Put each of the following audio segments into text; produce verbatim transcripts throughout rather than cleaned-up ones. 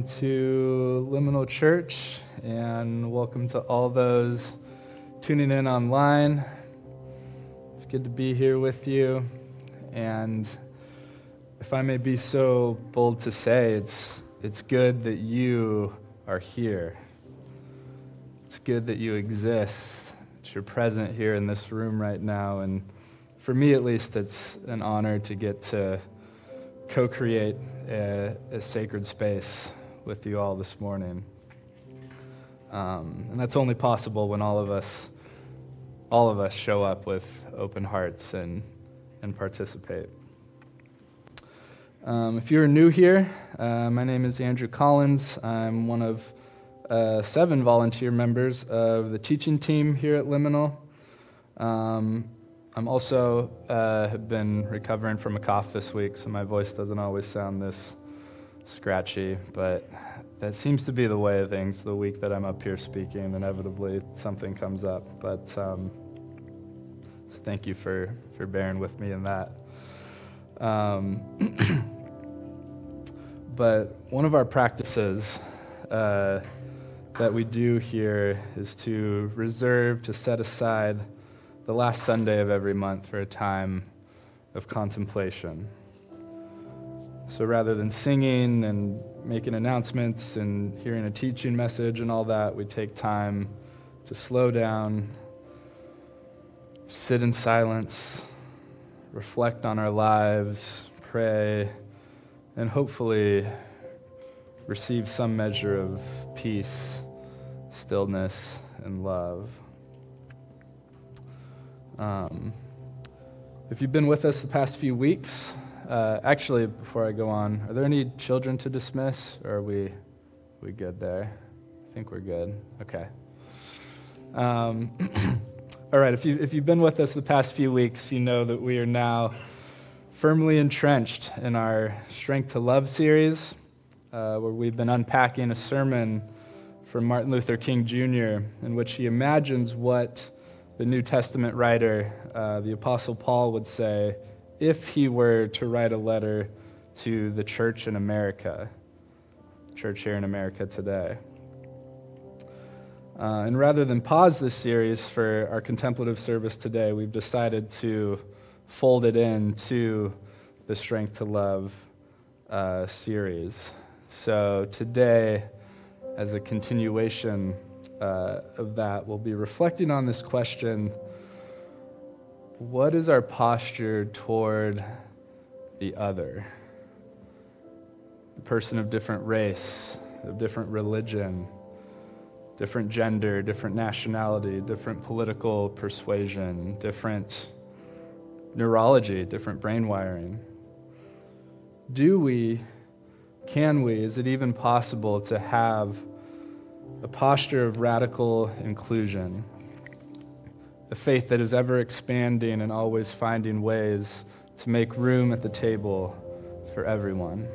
to Liminal Church, and welcome to all those tuning in online. It's good to be here with you, and if I may be so bold to say, it's it's good that you are here. It's good that you exist, that you're present here in this room right now, and for me at least, it's an honor to get to co-create a, a sacred space with you all this morning. Um, and that's only possible when all of us, all of us show up with open hearts and, and participate. Um, if you're new here, uh, my name is Andrew Collins. I'm one of uh, seven volunteer members of the teaching team here at Liminal. Um, I'm also uh, have been recovering from a cough this week, so my voice doesn't always sound this scratchy, but that seems to be the way of things. The week that I'm up here speaking, inevitably something comes up. But um, so thank you for, for bearing with me in that. Um, but one of our practices uh, that we do here is to reserve, to set aside the last Sunday of every month for a time of contemplation. So rather than singing and making announcements and hearing a teaching message and all that, we take time to slow down, sit in silence, reflect on our lives, pray, and hopefully receive some measure of peace, stillness, and love. Um, if you've been with us the past few weeks, uh, actually, before I go on, are there any children to dismiss, or are we we good there? I think we're good. Okay. Um, all right. If you if you've been with us the past few weeks, you know that we are now firmly entrenched in our Strength to Love series, uh, where we've been unpacking a sermon from Martin Luther King Junior, in which he imagines what the New Testament writer, uh, the Apostle Paul, would say if he were to write a letter to the church in America, church here in America today. Uh, and rather than pause this series for our contemplative service today, we've decided to fold it into the Strength to Love uh, series. So today, as a continuation Uh, of that, we'll be reflecting on this question: what is our posture toward the other? The person of different race, of different religion, different gender, different nationality, different political persuasion, different neurology, different brain wiring. Do we, can we, is it even possible to have a posture of radical inclusion, a faith that is ever expanding and always finding ways to make room at the table for everyone?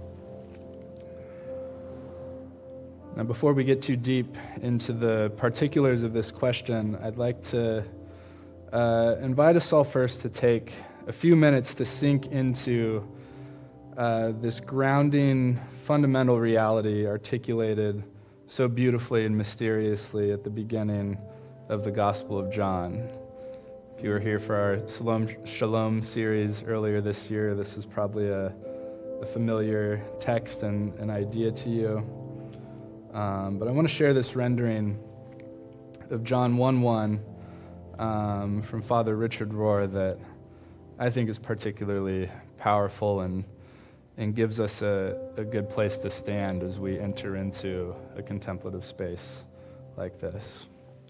Now, before we get too deep into the particulars of this question, I'd like to uh, invite us all first to take a few minutes to sink into uh, this grounding, fundamental reality articulated so beautifully and mysteriously at the beginning of the Gospel of John. If you were here for our Shalom, Shalom series earlier this year, this is probably a, a familiar text and an idea to you. Um, but I want to share this rendering of John one one um, from Father Richard Rohr that I think is particularly powerful and and gives us a, a good place to stand as we enter into a contemplative space like this.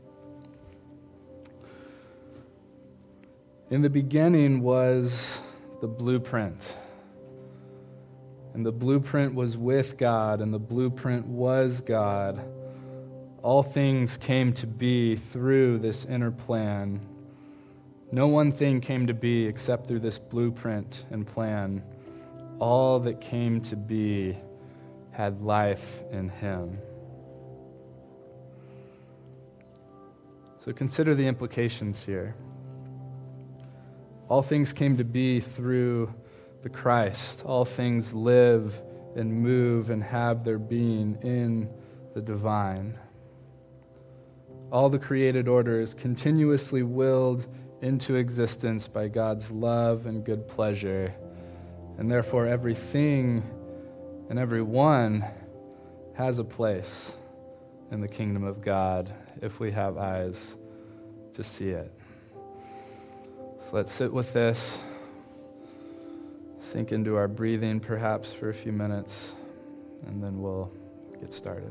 In the beginning was the blueprint, and the blueprint was with God, and the blueprint was God. All things came to be through this inner plan. No one thing came to be except through this blueprint and plan. All that came to be had life in him. So consider the implications here. All things came to be through the Christ. All things live and move and have their being in the divine. All the created order is continuously willed into existence by God's love and good pleasure, and therefore everything and everyone has a place in the kingdom of God if we have eyes to see it. So let's sit with this, sink into our breathing perhaps for a few minutes, and then we'll get started.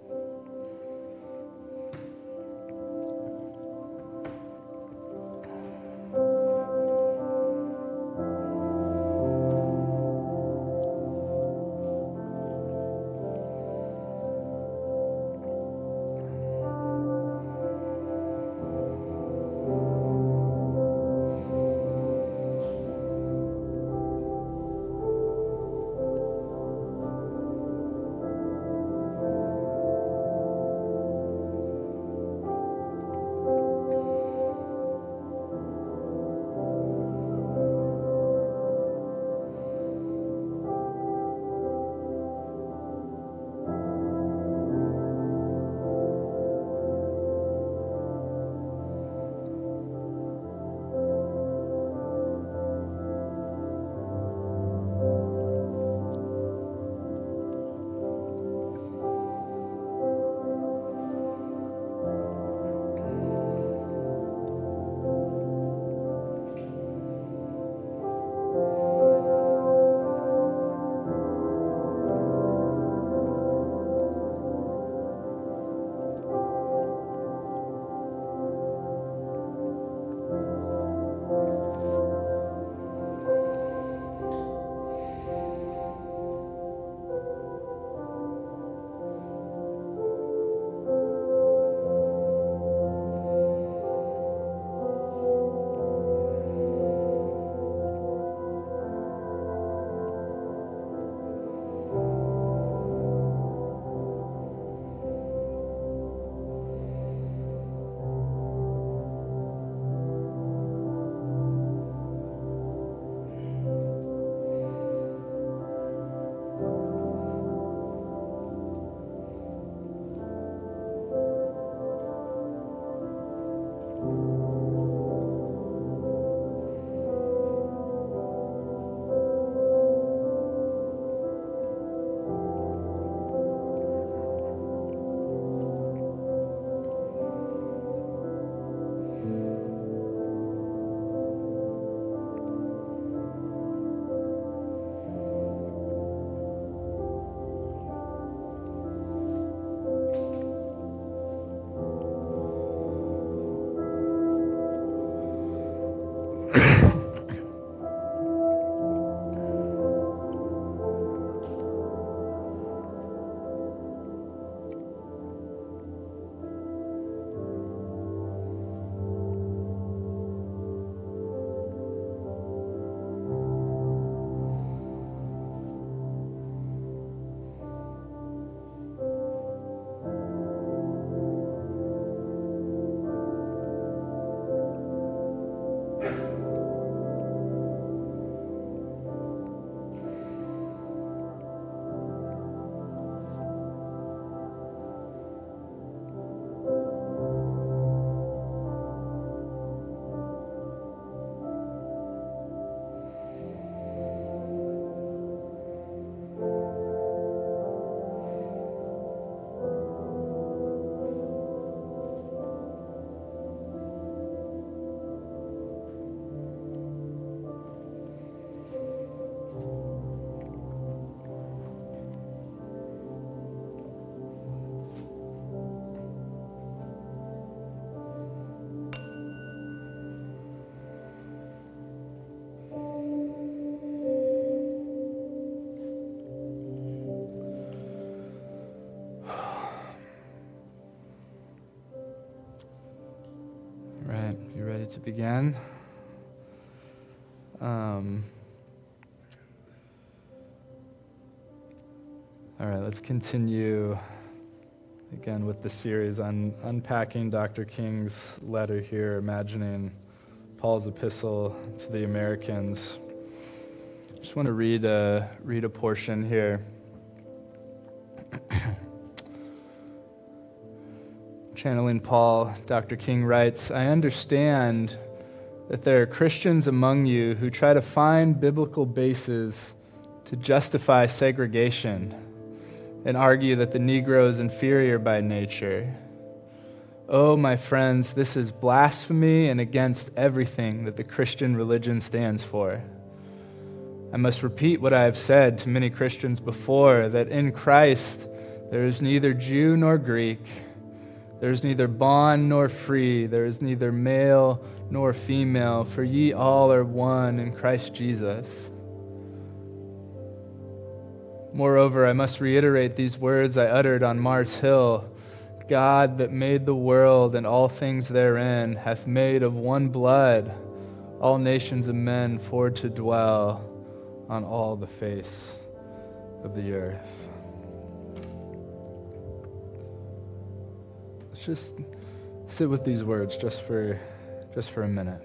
To begin. Um, all right, let's continue again with the series on unpacking Doctor King's letter here, imagining Paul's epistle to the Americans. I just want to read a, read a portion here. Channeling Paul, Doctor King writes, I understand that there are Christians among you who try to find biblical bases to justify segregation and argue that the Negro is inferior by nature. Oh, my friends, this is blasphemy and against everything that the Christian religion stands for. I must repeat what I have said to many Christians before, that in Christ there is neither Jew nor Greek, there is neither bond nor free, there is neither male nor female, for ye all are one in Christ Jesus. Moreover, I must reiterate these words I uttered on Mars Hill. God that made the world and all things therein hath made of one blood all nations of men for to dwell on all the face of the earth. Let's just sit with these words just for just for a minute.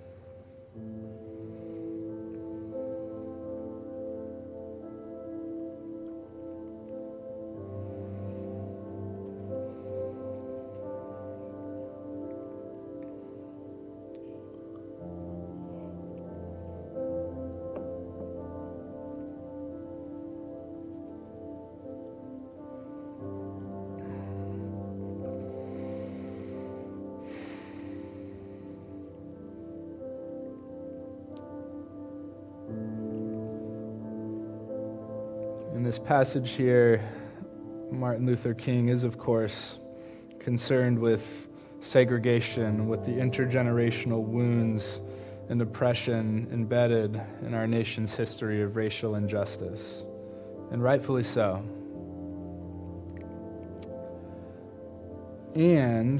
In this passage here, Martin Luther King is, of course, concerned with segregation, with the intergenerational wounds and oppression embedded in our nation's history of racial injustice, and rightfully so. And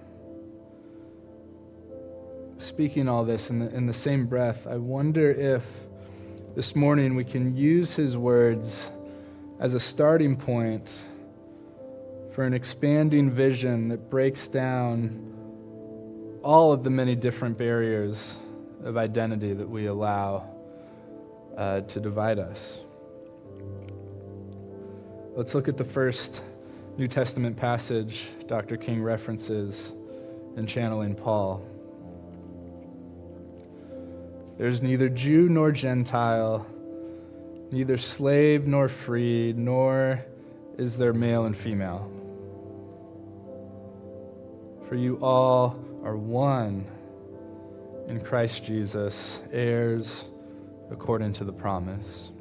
speaking all this in the, in the same breath, I wonder if this morning we can use his words as a starting point for an expanding vision that breaks down all of the many different barriers of identity that we allow uh, to divide us. Let's look at the first New Testament passage Doctor King references in Channeling Paul. There's neither Jew nor Gentile, neither slave nor free, nor is there male and female. For you all are one in Christ Jesus, heirs according to the promise.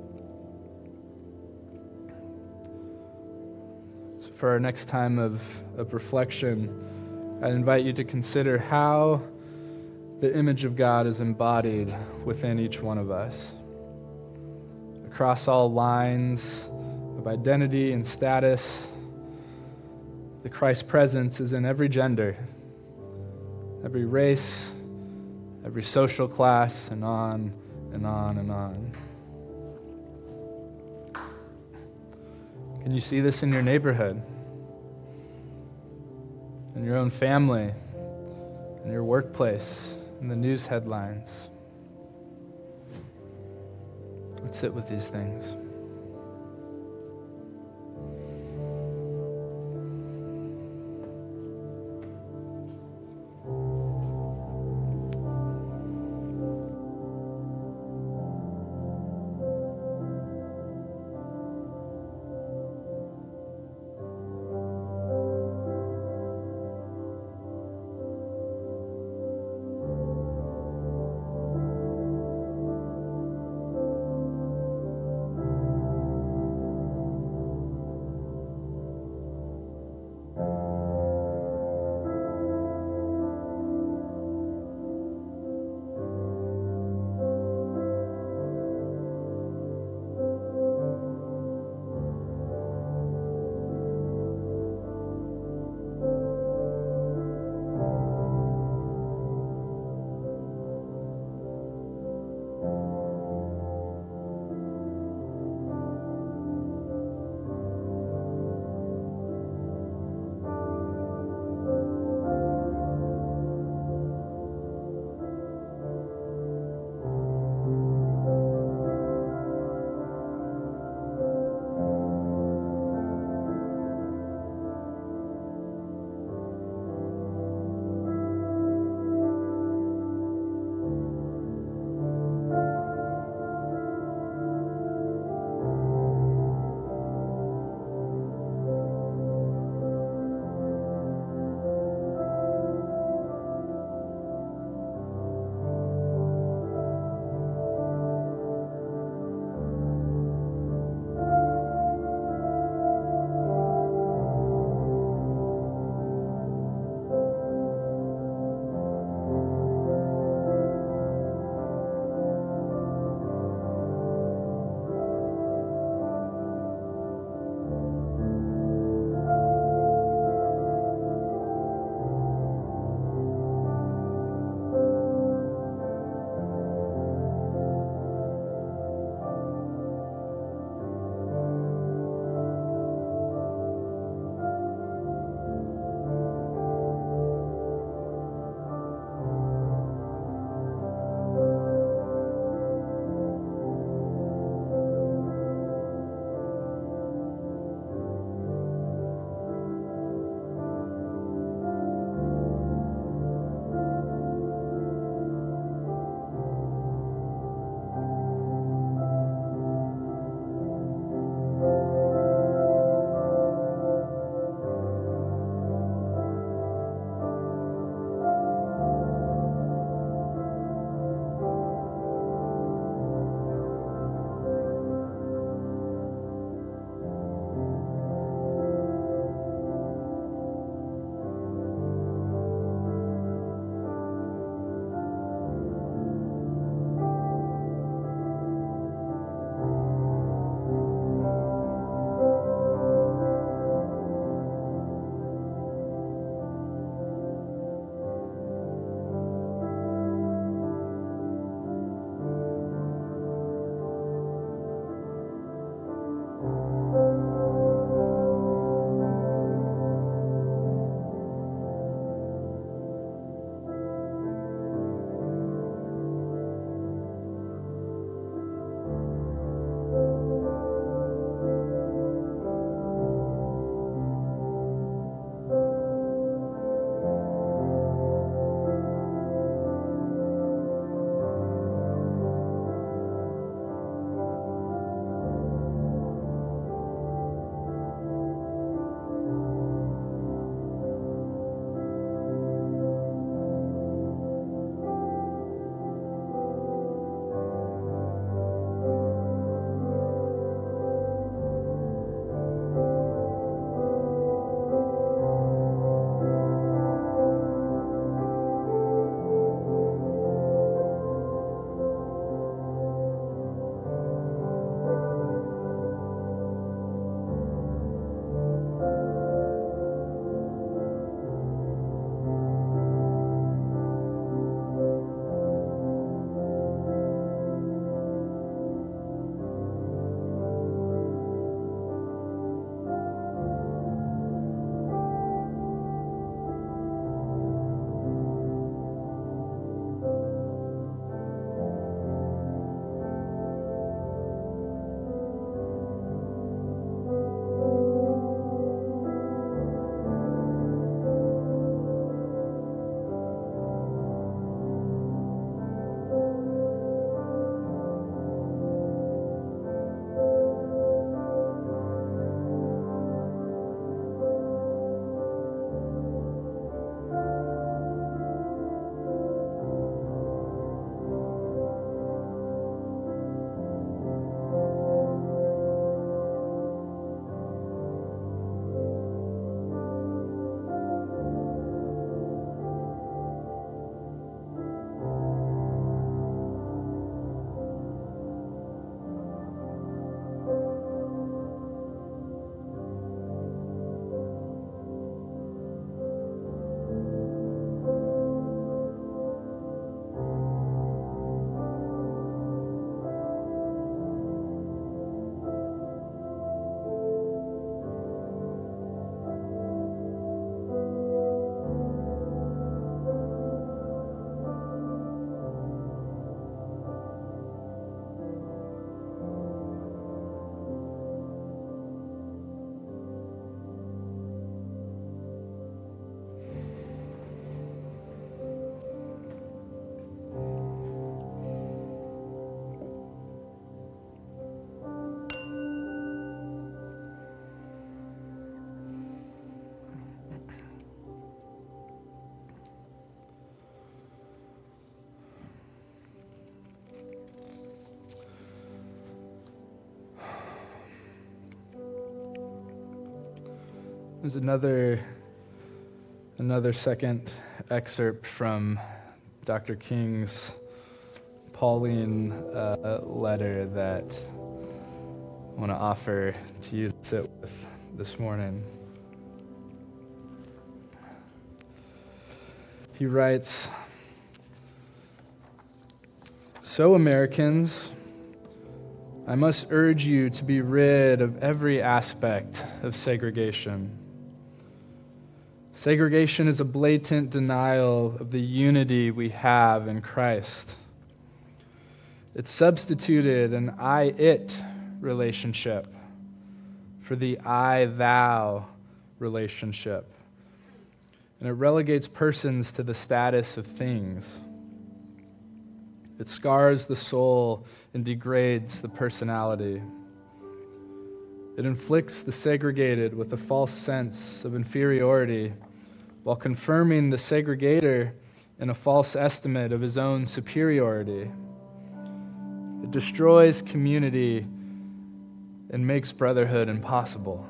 So for our next time of, of reflection, I invite you to consider how the image of God is embodied within each one of us. Across all lines of identity and status, the Christ presence is in every gender, every race, every social class, and on and on and on. Can you see this in your neighborhood, in your own family, in your workplace, in the news headlines? Let's sit with these things. There's another another second excerpt from Doctor King's Pauline uh, letter that I want to offer to you to sit with this morning. He writes, "So Americans, I must urge you to be rid of every aspect of segregation. Segregation is a blatant denial of the unity we have in Christ. It substituted an I-it relationship for the I-thou relationship. And it relegates persons to the status of things. It scars the soul and degrades the personality. It inflicts the segregated with a false sense of inferiority while confirming the segregator in a false estimate of his own superiority. It destroys community and makes brotherhood impossible.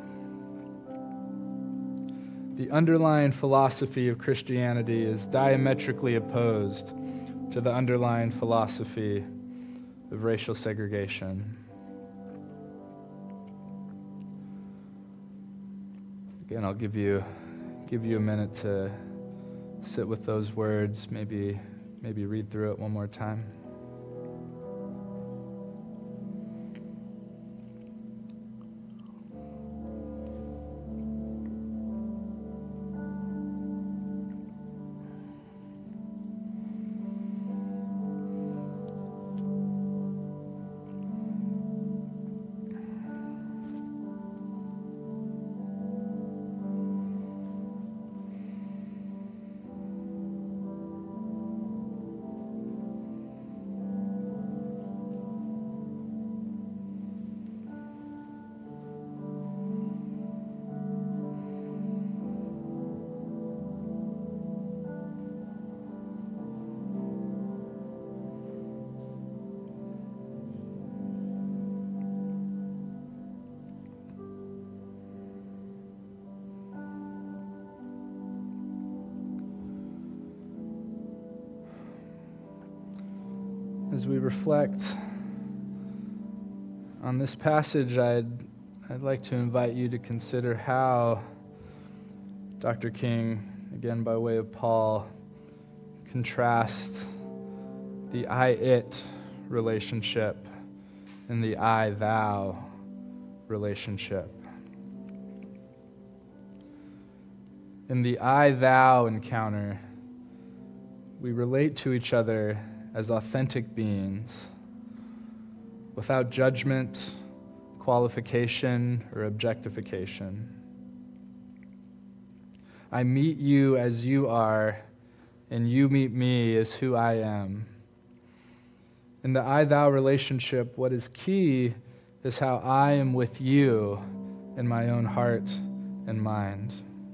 The underlying philosophy of Christianity is diametrically opposed to the underlying philosophy of racial segregation." Again, I'll give you give you a minute to sit with those words, maybe maybe read through it one more time. As we reflect on this passage, I'd, I'd like to invite you to consider how Doctor King, again by way of Paul, contrasts the I-it relationship and the I-thou relationship. In the I-thou encounter, we relate to each other as authentic beings, without judgment, qualification, or objectification. I meet you as you are, and you meet me as who I am. In the I-thou relationship, what is key is how I am with you in my own heart and mind.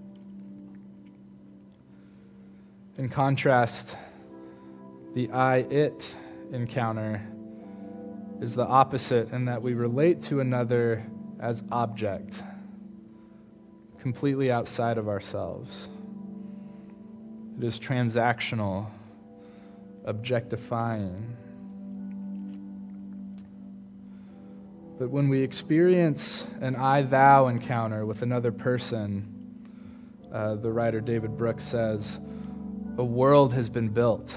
In contrast, the I-it encounter is the opposite in that we relate to another as object, completely outside of ourselves. It is transactional, objectifying. But when we experience an I-thou encounter with another person, uh, the writer David Brooks says, a world has been built.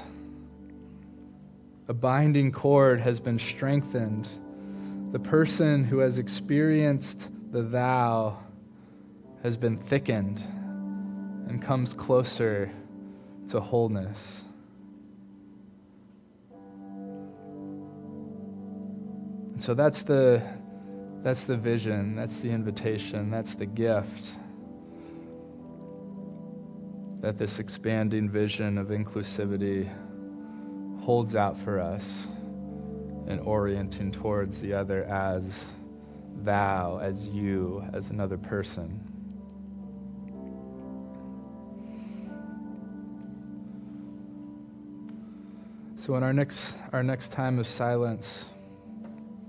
A binding cord has been strengthened. The person who has experienced the thou has been thickened and comes closer to wholeness. And so that's the that's the vision, that's the invitation, that's the gift that this expanding vision of inclusivity holds out for us and orienting towards the other as thou, as you, as another person. So in our next our next time of silence,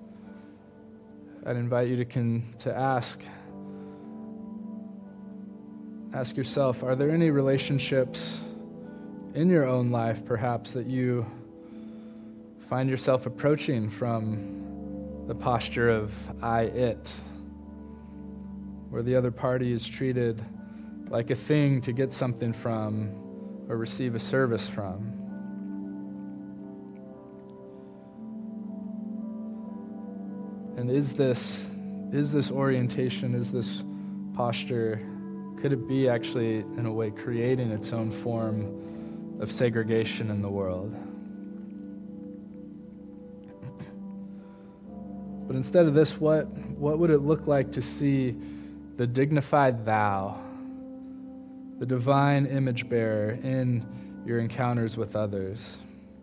I'd invite you to con, to ask, ask yourself, are there any relationships in your own life, perhaps, that you find yourself approaching from the posture of I, it, where the other party is treated like a thing to get something from or receive a service from? And is this, is this orientation, is this posture, could it be actually, in a way, creating its own form of segregation in the world? But instead of this, what, what would it look like to see the dignified thou, the divine image bearer in your encounters with others?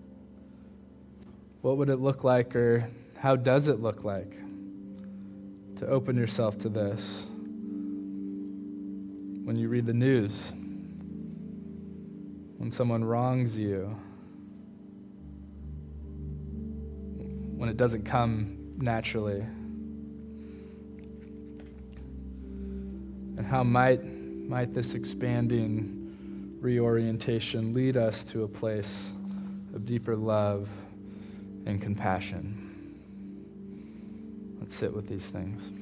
What would it look like, or how does it look like to open yourself to this when you read the news, when someone wrongs you, when it doesn't come naturally? And how might, might this expanding reorientation lead us to a place of deeper love and compassion? Let's sit with these things.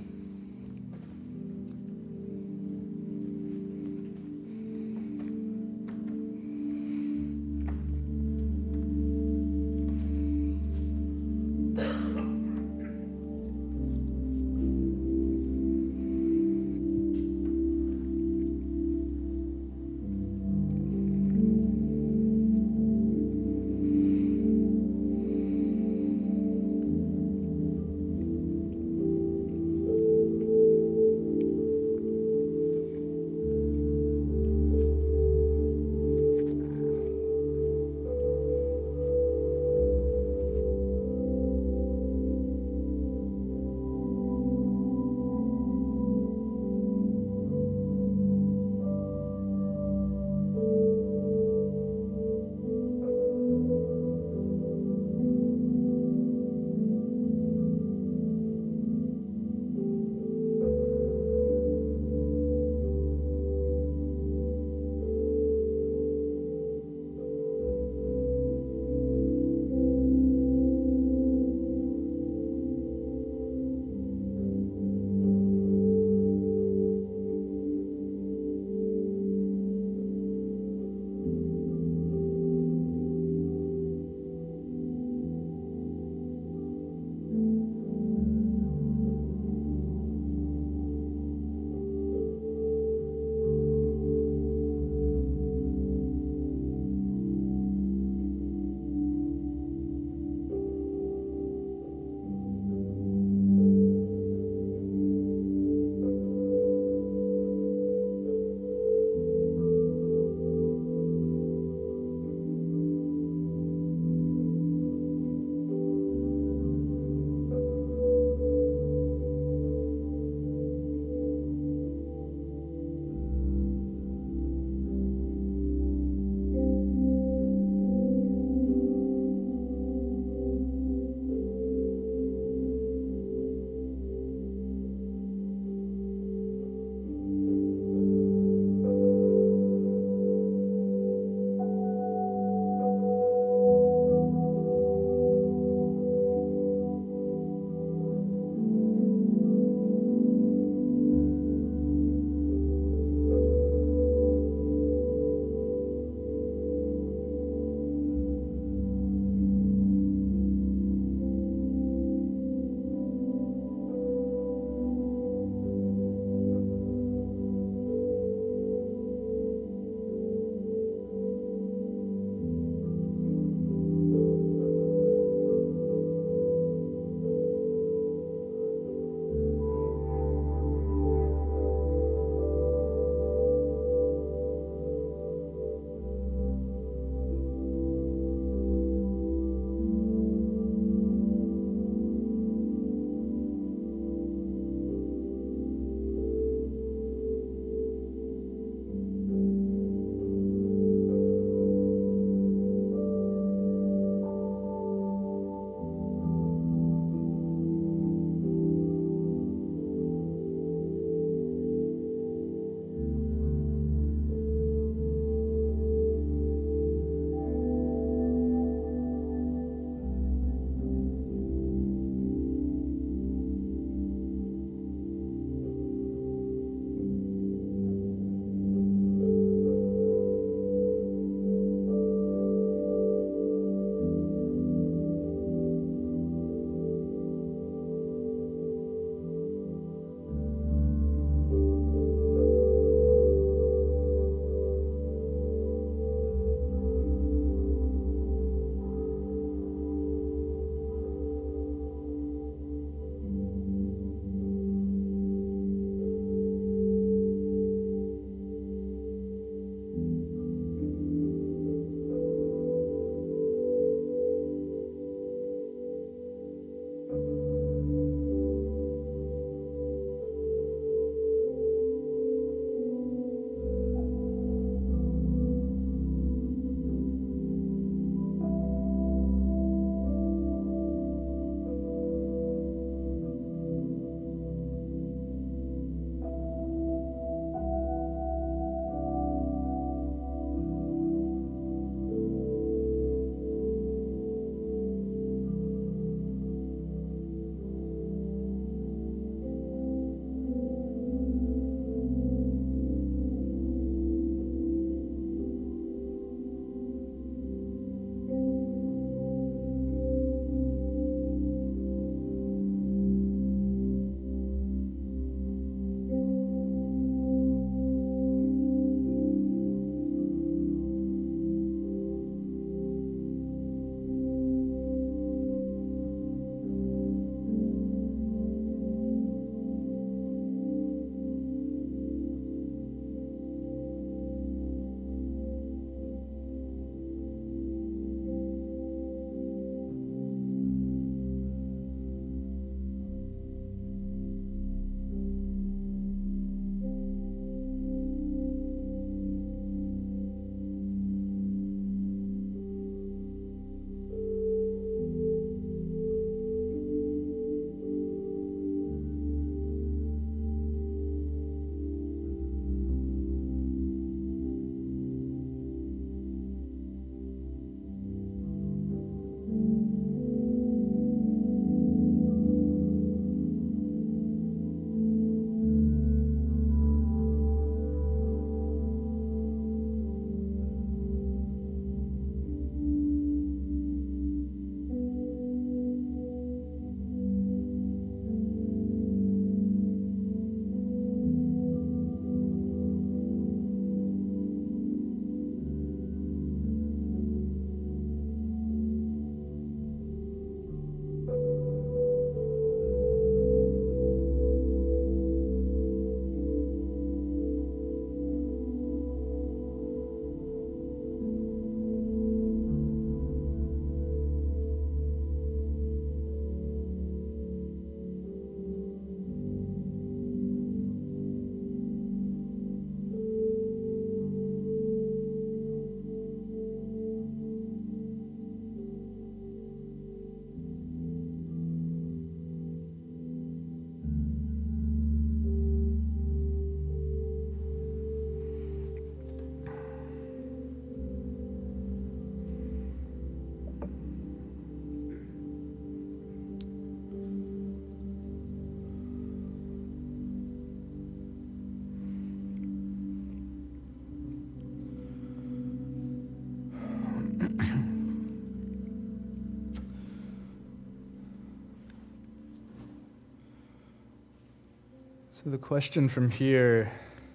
So the question from here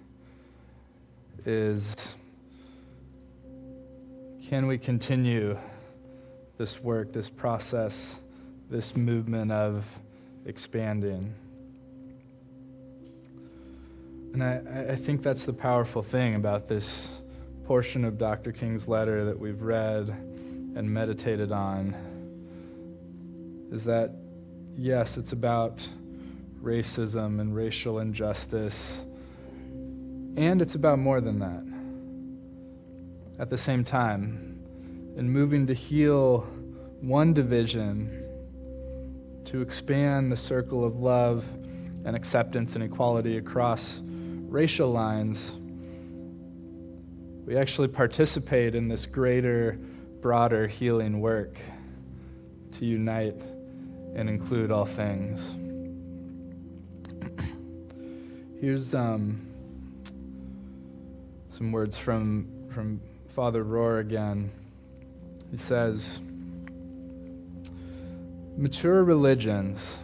is, can we continue this work, this process, this movement of expanding? And I, I think that's the powerful thing about this portion of Doctor King's letter that we've read and meditated on, is that, yes, it's about racism and racial injustice, and it's about more than that. At the same time, in moving to heal one division, to expand the circle of love and acceptance and equality across racial lines, we actually participate in this greater, broader healing work to unite and include all things. Here's um, some words from, from Father Rohr again. He says, mature religions,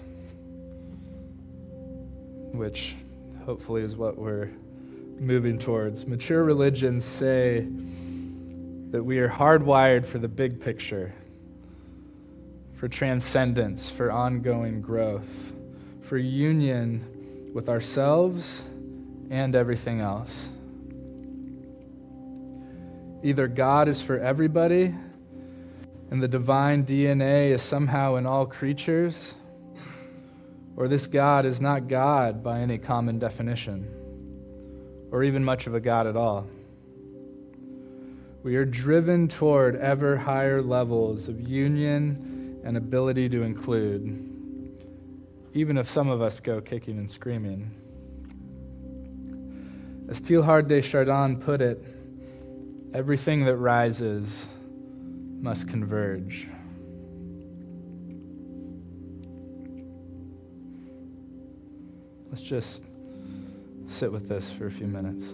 which hopefully is what we're moving towards, mature religions say that we are hardwired for the big picture, for transcendence, for ongoing growth, for union with ourselves and everything else. Either God is for everybody, and the divine D N A is somehow in all creatures, or this God is not God by any common definition, or even much of a God at all. We are driven toward ever higher levels of union and ability to include, even if some of us go kicking and screaming. As Teilhard de Chardin put it, everything that rises must converge. Let's just sit with this for a few minutes.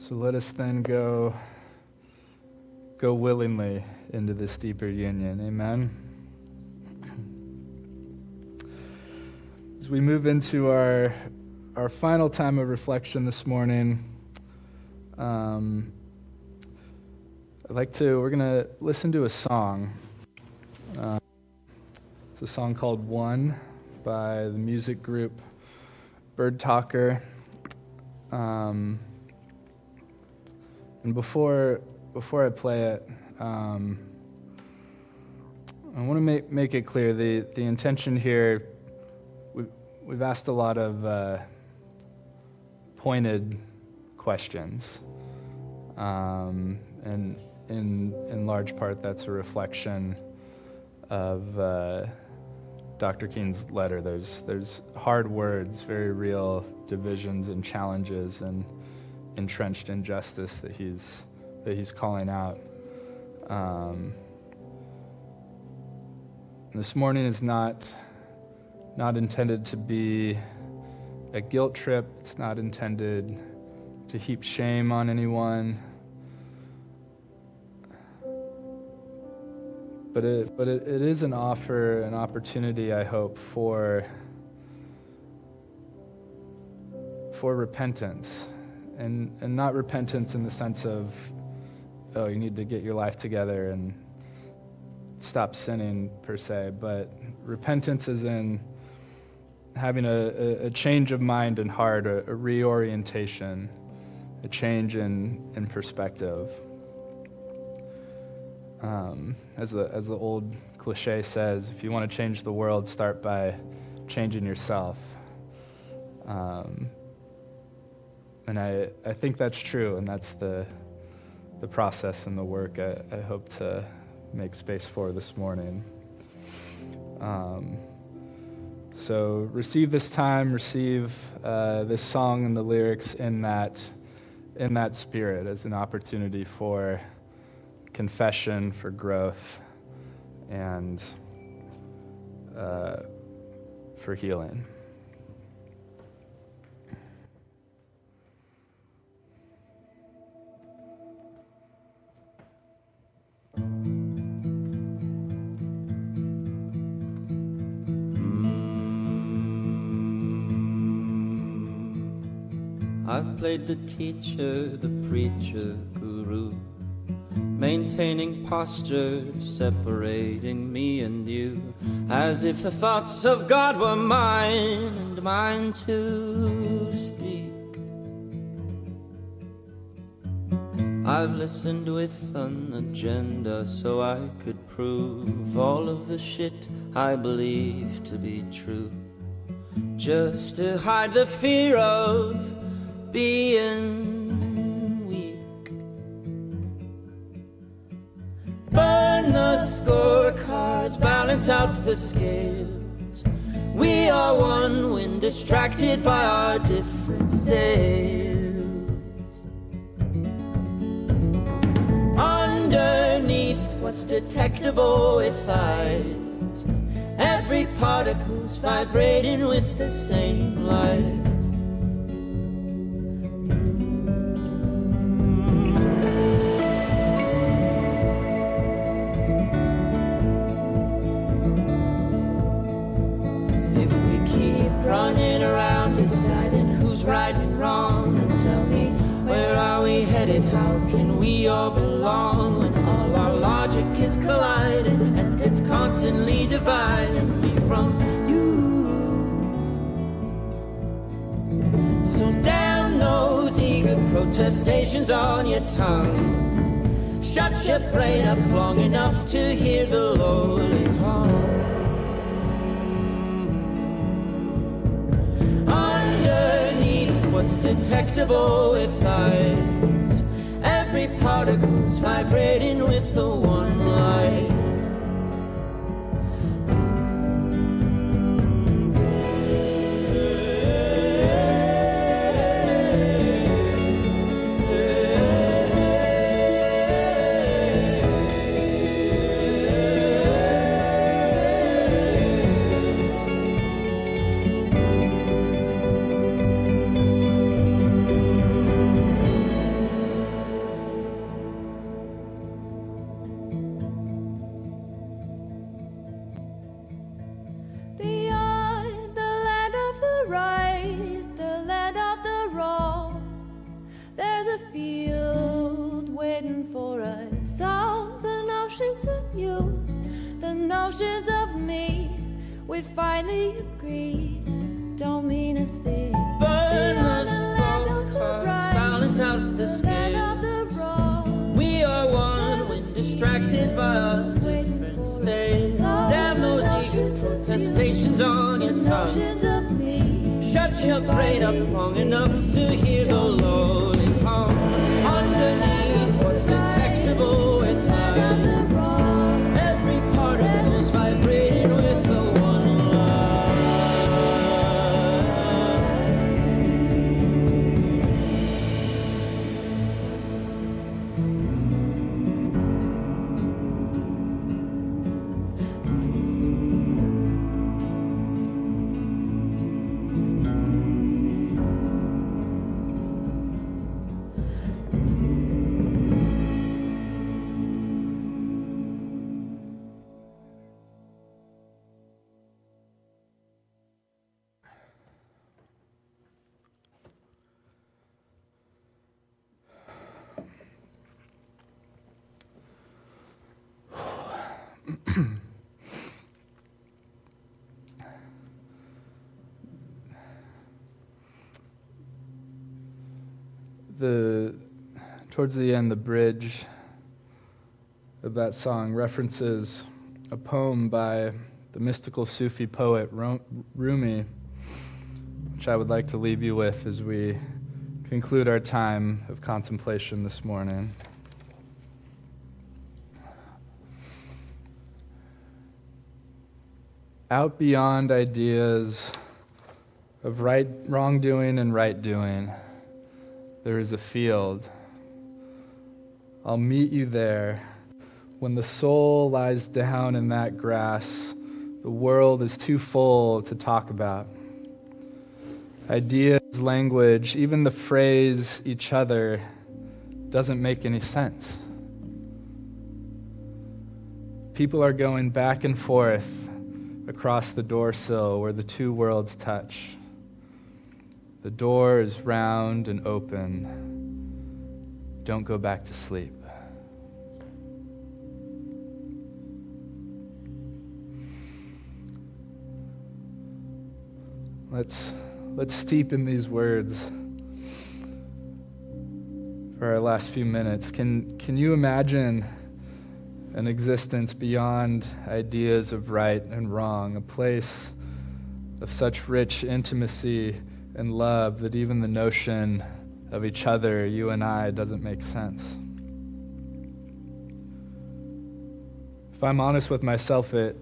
So let us then go, go willingly into this deeper union. Amen. As we move into our our final time of reflection this morning, um, I'd like to, we're going to listen to a song. Uh, it's a song called One by the music group Bird Talker. Um, and before before I play it, um, I want to make make it clear the the intention here. We've we've asked a lot of uh, pointed questions, um, and in in large part that's a reflection of uh, Doctor King's letter. There's there's hard words, very real divisions and challenges and entrenched injustice that he's that he's calling out. Um, this morning is not not intended to be a guilt trip. It's not intended to heap shame on anyone. But it but it, it is an offer, an opportunity, I hope, for for repentance. And and not repentance in the sense of, oh, you need to get your life together and stop sinning per se, but repentance is in having a, a, a change of mind and heart, a, a reorientation, a change in, in perspective. Um, as the as the old cliche says, if you want to change the world, start by changing yourself. Um, and I, I think that's true, and that's the the process and the work I, I hope to make space for this morning. Um, so receive this time, receive uh, this song and the lyrics in that in that spirit as an opportunity for confession, for growth, and uh, for healing. I've played the teacher, the preacher, guru, maintaining posture, separating me and you, as if the thoughts of God were mine and mine to speak. I've listened with an agenda so I could prove all of the shit I believe to be true, just to hide the fear of being weak. Burn the scorecards, balance out the scales. We are one when distracted by our different sails. Underneath what's detectable with eyes, every particle's vibrating with the same light. Running around deciding who's right and wrong, and tell me, where are we headed? How can we all belong when all our logic is colliding and it's constantly dividing me from you? So damn those eager protestations on your tongue. Shut your brain up long enough to hear the lowly hum. What's detectable with eyes, every particle's vibrating with the one life. notions of me we finally agree don't mean a thing. Burn the scorecards, balance out the scales. We are one when distracted by our differences. Damn those eager protestations on your tongue. Shut your brain up long enough to hear the lowly hum underneath what's detectable with eyes. Every particle's vibrating with the one love. The towards the end, the bridge of that song references a poem by the mystical Sufi poet Rumi, which I would like to leave you with as we conclude our time of contemplation this morning. Out beyond ideas of right, wrongdoing and right doing, there is a field. I'll meet you there. When the soul lies down in that grass, the world is too full to talk about. Ideas, language, even the phrase each other doesn't make any sense. People are going back and forth across the door sill where the two worlds touch. The door is round and open. Don't go back to sleep. Let's let's steep in these words for our last few minutes. Can can you imagine an existence beyond ideas of right and wrong, a place of such rich intimacy and love that even the notion of each other, you and I, doesn't make sense? If I'm honest with myself, it,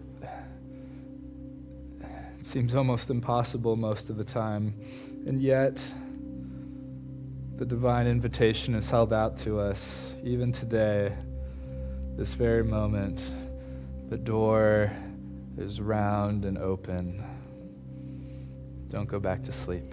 it seems almost impossible most of the time. And yet, the divine invitation is held out to us, even today, this very moment. The door is round and open. Don't go back to sleep.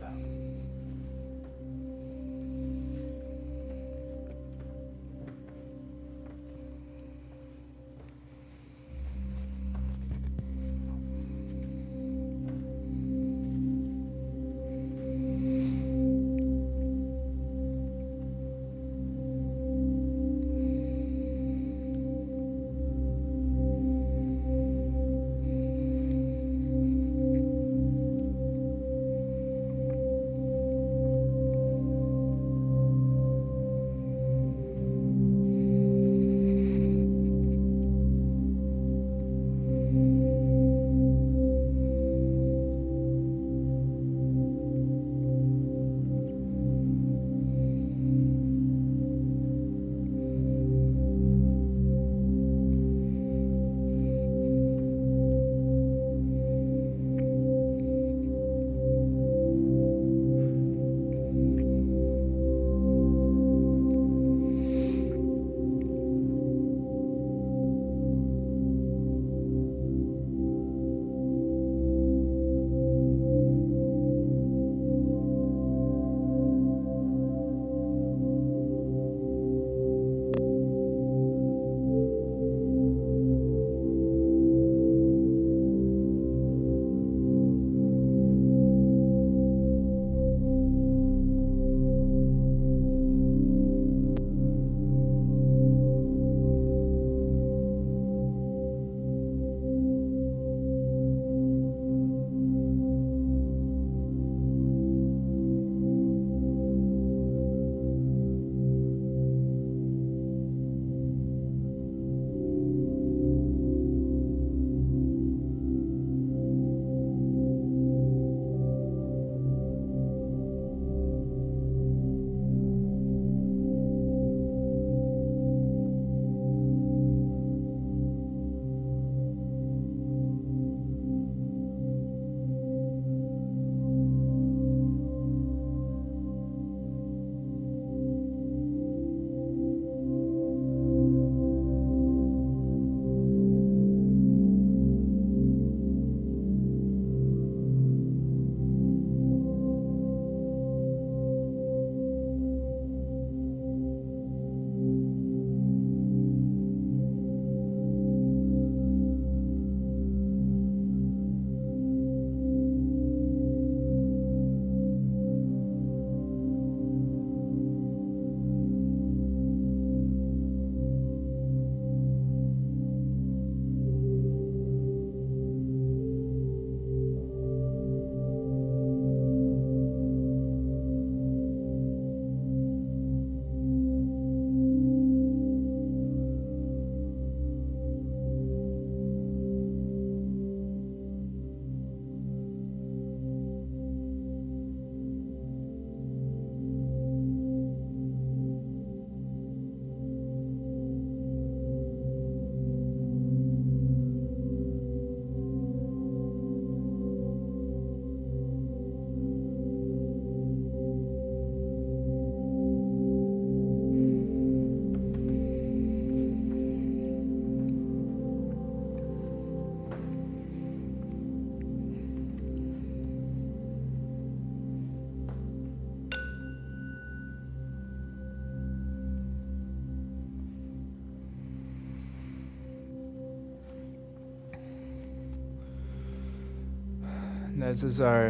As is our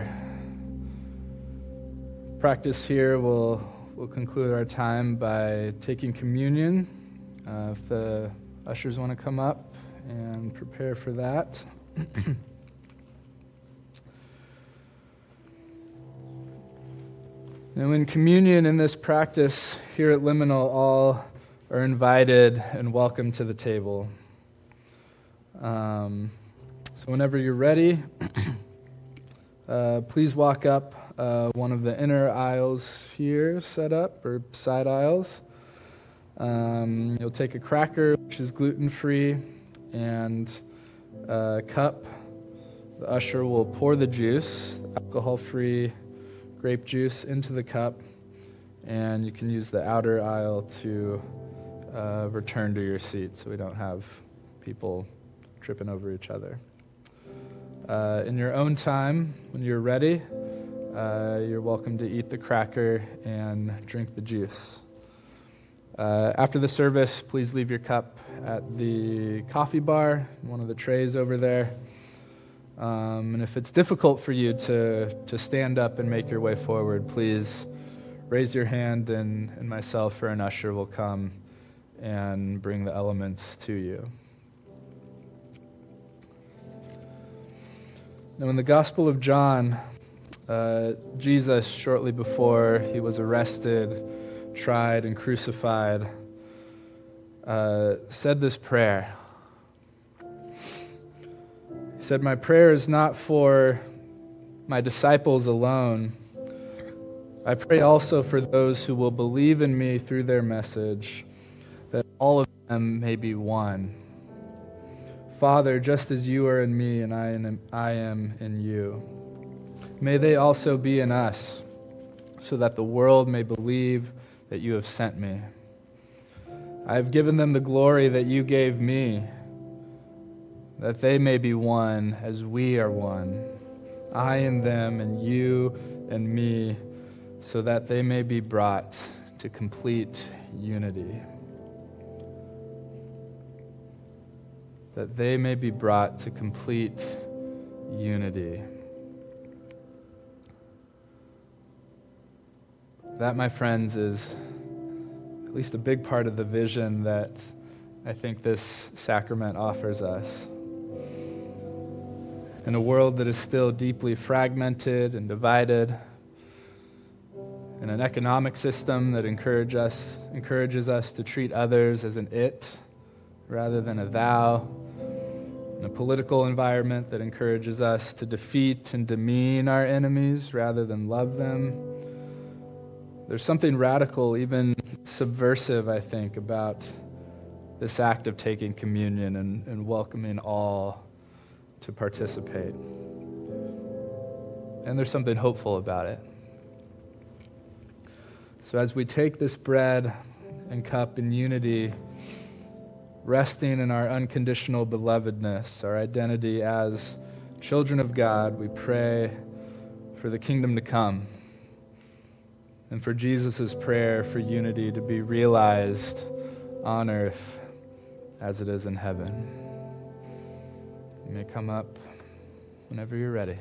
practice here, we'll, we'll conclude our time by taking communion. Uh, if the ushers want to come up and prepare for that. Now, in communion, in this practice here at Liminal, all are invited and welcome to the table. Um, so whenever you're ready, uh, please walk up uh, one of the inner aisles here set up, or side aisles. Um, you'll take a cracker, which is gluten-free, and a cup. The usher will pour the juice, alcohol-free grape juice, into the cup, and you can use the outer aisle to uh, return to your seat so we don't have people tripping over each other. Uh, in your own time, when you're ready, uh, you're welcome to eat the cracker and drink the juice. Uh, after the service, please leave your cup at the coffee bar, one of the trays over there. Um, and if it's difficult for you to, to stand up and make your way forward, please raise your hand, and, and myself or an usher will come and bring the elements to you. Now, in the Gospel of John, uh, Jesus, shortly before he was arrested, tried, and crucified, uh, said this prayer. He said, "My prayer is not for my disciples alone. I pray also for those who will believe in me through their message, that all of them may be one. Father, just as you are in me and I am, I am in you, may they also be in us, so that the world may believe that you have sent me. I have given them the glory that you gave me, that they may be one as we are one, I and them and you and me, so that they may be brought to complete unity." That they may be brought to complete unity. That, my friends, is at least a big part of the vision that I think this sacrament offers us. In a world that is still deeply fragmented and divided, in an economic system that encourage us, encourages us to treat others as an it rather than a thou, in a political environment that encourages us to defeat and demean our enemies rather than love them, there's something radical, even subversive, I think, about this act of taking communion and, and welcoming all to participate. And there's something hopeful about it. So as we take this bread and cup in unity, resting in our unconditional belovedness, our identity as children of God, we pray for the kingdom to come and for Jesus' prayer for unity to be realized on earth as it is in heaven. You may come up whenever you're ready.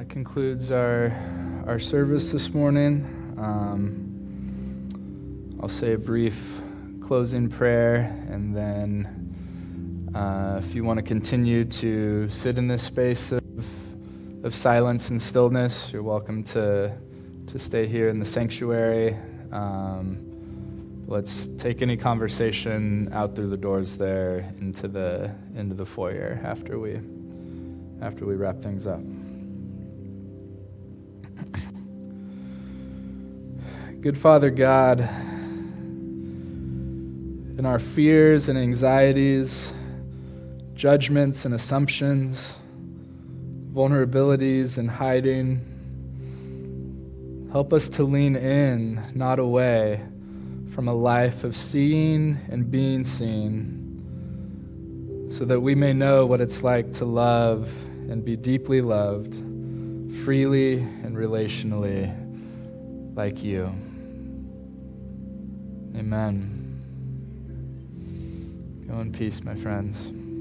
that concludes our our service this morning. Um, I'll say a brief closing prayer, and then uh, if you want to continue to sit in this space of, of silence and stillness, you're welcome to to stay here in the sanctuary. Um, let's take any conversation out through the doors there into the into the foyer after we after we wrap things up. Good Father God, in our fears and anxieties, judgments and assumptions, vulnerabilities and hiding, help us to lean in, not away, from a life of seeing and being seen, so that we may know what it's like to love and be deeply loved, freely and relationally, like you. Amen. Go in peace, my friends.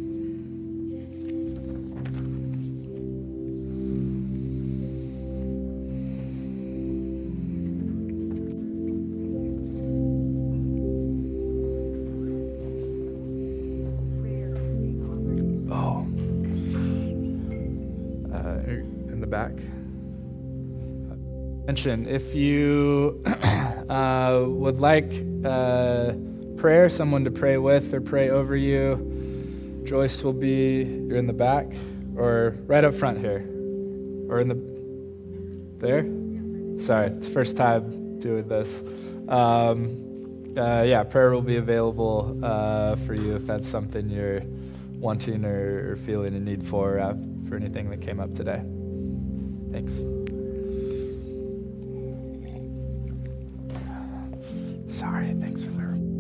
Oh. Uh, in the back. Mention, if you uh, would like uh, prayer, someone to pray with or pray over you, Joyce will be, you're in the back, or right up front here, or in the, there? Sorry, it's the first time doing this. Um, uh, yeah, prayer will be available uh, for you if that's something you're wanting or, or feeling a need for, uh, for anything that came up today. Thanks. Sorry, thanks for the